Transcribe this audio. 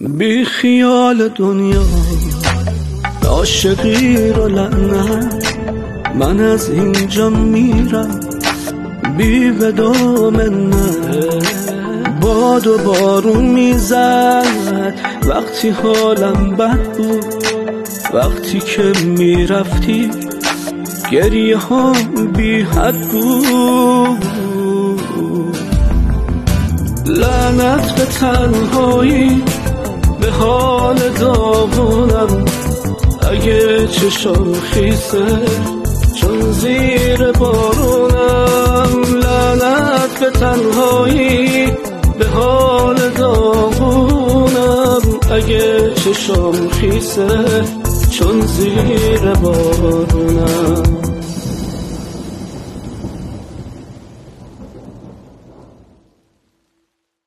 بی خیال دنیا عاشقی رو لعنت، من از اینجا میرم بی ودا منت. باد و بارون میزد وقتی حالم بد بود، وقتی که میرفتی گریه ها بی حد بود. لعنت به تنهایی، به حال داغونم، اگه چشام خیسه چون زیر بارونم. لعنت به تنهایی، به حال داغونم، اگه چشام خیسه چون زیر بارونم.